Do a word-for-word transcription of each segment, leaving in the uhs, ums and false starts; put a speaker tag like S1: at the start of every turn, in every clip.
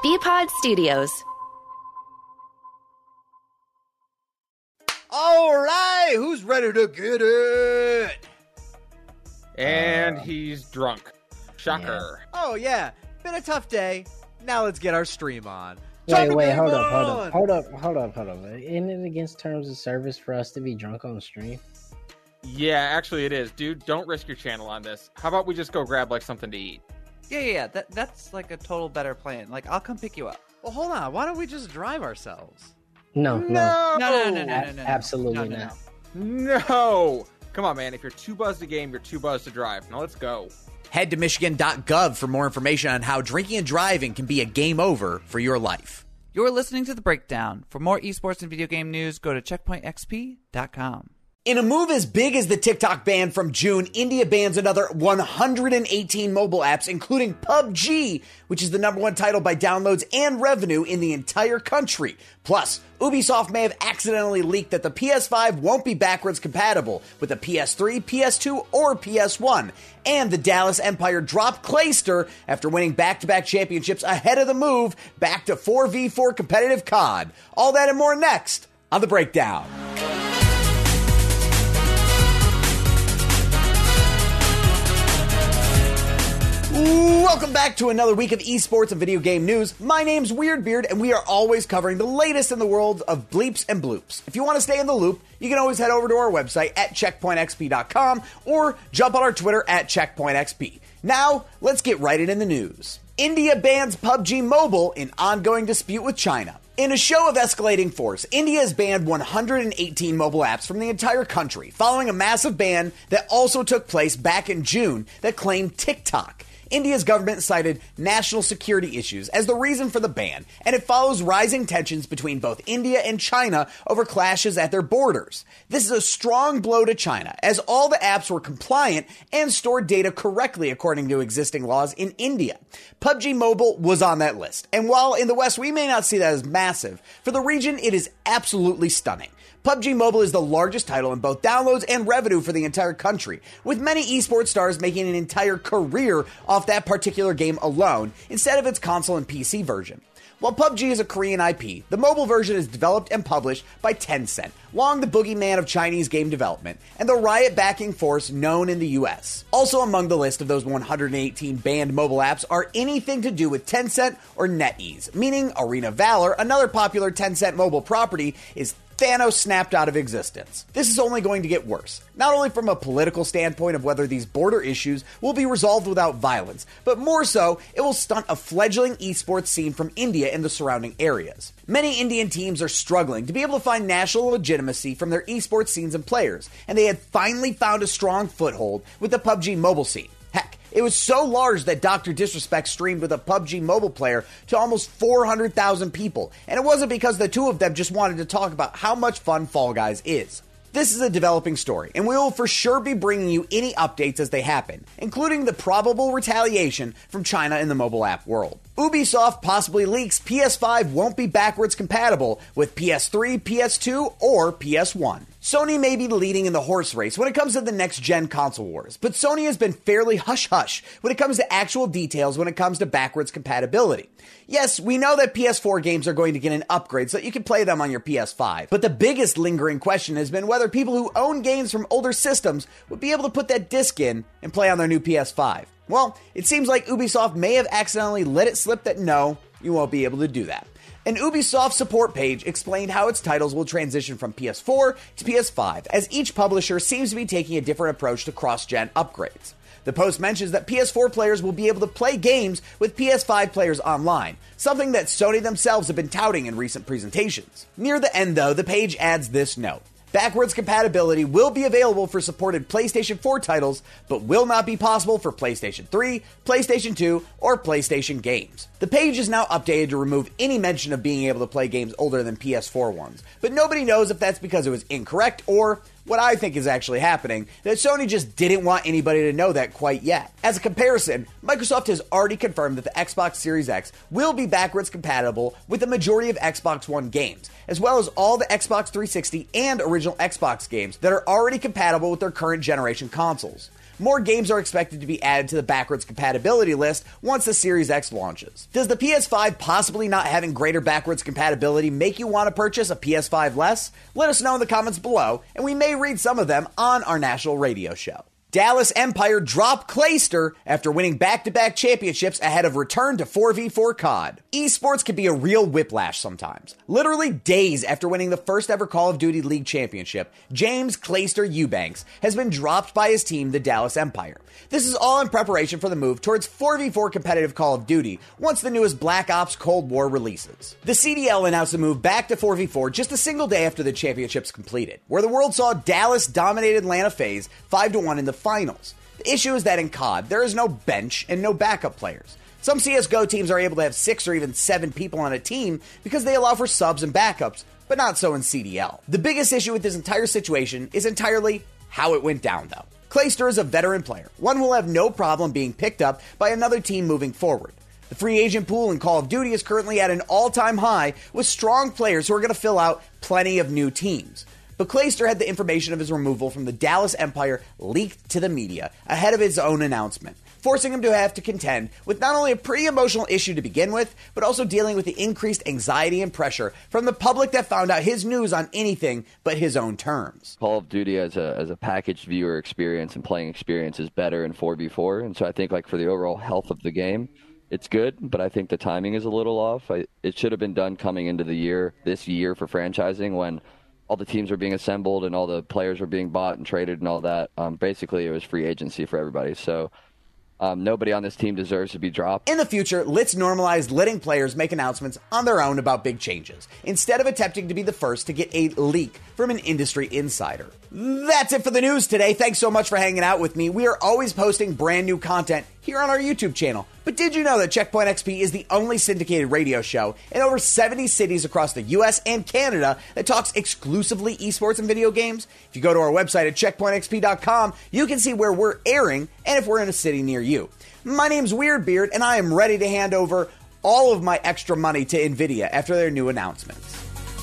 S1: B-Pod Studios.
S2: All right, who's ready to get it?
S3: And um, he's drunk. Shocker.
S2: Yeah. Oh, yeah. Been a tough day. Now let's get our stream on.
S4: Wait,
S2: Talk
S4: wait, hold
S2: on.
S4: up, hold up, hold up, hold up, hold up. Isn't it against terms of service for us to be drunk on the stream?
S3: Yeah, actually it is. Dude, don't risk your channel on this. How about we just go grab, like, something to eat?
S5: Yeah, yeah, yeah. That, that's, like, a total better plan. Like, I'll come pick you up.
S2: Well, hold on. Why don't we just drive ourselves?
S4: No,
S3: no.
S4: No,
S5: no, no, no, no, no, no.
S4: Absolutely
S5: no, no,
S4: not.
S3: No. no. Come on, man. If you're too buzzed to game, you're too buzzed to drive. Now let's go.
S2: Head to michigan dot gov for more information on how drinking and driving can be a game over for your life.
S5: You're listening to The Breakdown. For more esports and video game news, go to checkpoint x p dot com.
S2: In a move as big as the TikTok ban from June, India bans another one hundred eighteen mobile apps, including P U B G, which is the number one title by downloads and revenue in the entire country. Plus, Ubisoft may have accidentally leaked that the P S five won't be backwards compatible with the P S three, P S two, or P S one. And the Dallas Empire dropped Clayster after winning back-to-back championships ahead of the move back to four v four competitive C O D. All that and more next on The Breakdown. Welcome back to another week of esports and video game news. My name's Weirdbeard, and we are always covering the latest in the world of bleeps and bloops. If you want to stay in the loop, you can always head over to our website at checkpoint x p dot com or jump on our Twitter at checkpoint x p. Now, let's get right into the news. India bans P U B G Mobile in ongoing dispute with China. In a show of escalating force, India has banned one hundred eighteen mobile apps from the entire country, following a massive ban that also took place back in June that claimed TikTok. India's government cited national security issues as the reason for the ban, and it follows rising tensions between both India and China over clashes at their borders. This is a strong blow to China, as all the apps were compliant and stored data correctly according to existing laws in India. P U B G Mobile was on that list, and while in the West we may not see that as massive, for the region it is absolutely stunning. P U B G Mobile is the largest title in both downloads and revenue for the entire country, with many esports stars making an entire career off that particular game alone, instead of its console and P C version. While P U B G is a Korean I P, the mobile version is developed and published by Tencent, long the boogeyman of Chinese game development, and the riot-backing force known in the U S. Also among the list of those one hundred eighteen banned mobile apps are anything to do with Tencent or NetEase, meaning Arena of Valor, another popular Tencent mobile property, is Thanos snapped out of existence. This is only going to get worse, not only from a political standpoint of whether these border issues will be resolved without violence, but more so, it will stunt a fledgling esports scene from India and the surrounding areas. Many Indian teams are struggling to be able to find national legitimacy from their esports scenes and players, and they had finally found a strong foothold with the P U B G mobile scene. Heck, it was so large that Doctor Disrespect streamed with a P U B G mobile player to almost four hundred thousand people, and it wasn't because the two of them just wanted to talk about how much fun Fall Guys is. This is a developing story, and we will for sure be bringing you any updates as they happen, including the probable retaliation from China in the mobile app world. Ubisoft possibly leaks P S five won't be backwards compatible with P S three, P S two, or P S one. Sony may be leading in the horse race when it comes to the next-gen console wars, but Sony has been fairly hush-hush when it comes to actual details when it comes to backwards compatibility. Yes, we know that P S four games are going to get an upgrade so that you can play them on your P S five, but the biggest lingering question has been whether people who own games from older systems would be able to put that disc in and play on their new P S five. Well, it seems like Ubisoft may have accidentally let it slip that no, you won't be able to do that. An Ubisoft support page explained how its titles will transition from P S four to P S five, as each publisher seems to be taking a different approach to cross-gen upgrades. The post mentions that P S four players will be able to play games with P S five players online, something that Sony themselves have been touting in recent presentations. Near the end, though, the page adds this note. Backwards compatibility will be available for supported PlayStation four titles, but will not be possible for PlayStation three, PlayStation two, or PlayStation games. The page is now updated to remove any mention of being able to play games older than P S four ones, but nobody knows if that's because it was incorrect or, what I think is actually happening, that Sony just didn't want anybody to know that quite yet. As a comparison, Microsoft has already confirmed that the Xbox Series X will be backwards compatible with the majority of Xbox One games, as well as all the Xbox three sixty and original Xbox games that are already compatible with their current generation consoles. more games are expected to be added to the backwards compatibility list once the Series X launches. Does the P S five possibly not having greater backwards compatibility make you want to purchase a P S five less? Let us know in the comments below, and we may read some of them on our national radio show. Dallas Empire dropped Clayster after winning back-to-back championships ahead of return to four v four C O D. Esports can be a real whiplash sometimes. Literally days after winning the first ever Call of Duty League championship, James Clayster Eubanks has been dropped by his team, the Dallas Empire. This is all in preparation for the move towards four v four competitive Call of Duty once the newest Black Ops Cold War releases. The C D L announced a move back to four v four just a single day after the championships completed, where the world saw Dallas dominate Atlanta FaZe five to one in the finals. The issue is that in C O D, there is no bench and no backup players. Some C S G O teams are able to have six or even seven people on a team because they allow for subs and backups, but not so in C D L. The biggest issue with this entire situation is entirely how it went down, though. Clayster is a veteran player, one who will have no problem being picked up by another team moving forward. The free agent pool in Call of Duty is currently at an all-time high with strong players who are going to fill out plenty of new teams. But Clayster had the information of his removal from the Dallas Empire leaked to the media ahead of his own announcement, forcing him to have to contend with not only a pretty emotional issue to begin with, but also dealing with the increased anxiety and pressure from the public that found out his news on anything but his own terms.
S1: Call of Duty as a as a packaged viewer experience and playing experience is better in four v four, and so I think like for the overall health of the game, it's good, but I think the timing is a little off. I, it should have been done coming into the year, this year for franchising when all the teams were being assembled and all the players were being bought and traded and all that. Um, basically, it was free agency for everybody. So um, nobody on this team deserves to be dropped.
S2: In the future, let's normalize letting players make announcements on their own about big changes, instead of attempting to be the first to get a leak from an industry insider. That's it for the news today. Thanks so much for hanging out with me. We are always posting brand new content here on our YouTube channel. But did you know that Checkpoint X P is the only syndicated radio show in over seventy cities across the U S and Canada that talks exclusively esports and video games? If you go to our website at checkpoint x p dot com, you can see where we're airing and if we're in a city near you. My name's Weirdbeard, and I am ready to hand over all of my extra money to NVIDIA after their new announcements.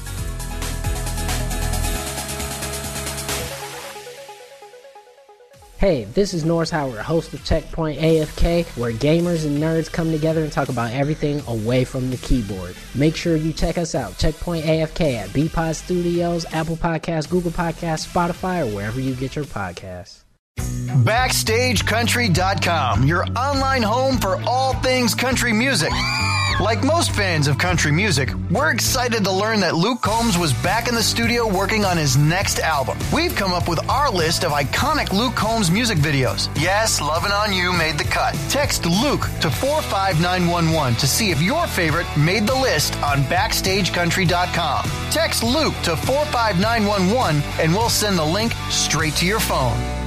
S4: Hey, this is Norris Howard, host of Checkpoint A F K, where gamers and nerds come together and talk about everything away from the keyboard. Make sure you check us out, Checkpoint A F K at B Pod Studios, Apple Podcasts, Google Podcasts, Spotify, or wherever you get your podcasts.
S6: Backstage Country dot com, your online home for all things country music. Like most fans of country music, we're excited to learn that Luke Combs was back in the studio working on his next album. We've come up with our list of iconic Luke Combs music videos. Yes, Lovin' On You made the cut. Text Luke to four five nine one one to see if your favorite made the list on Backstage Country dot com. Text Luke to four five nine one one and we'll send the link straight to your phone.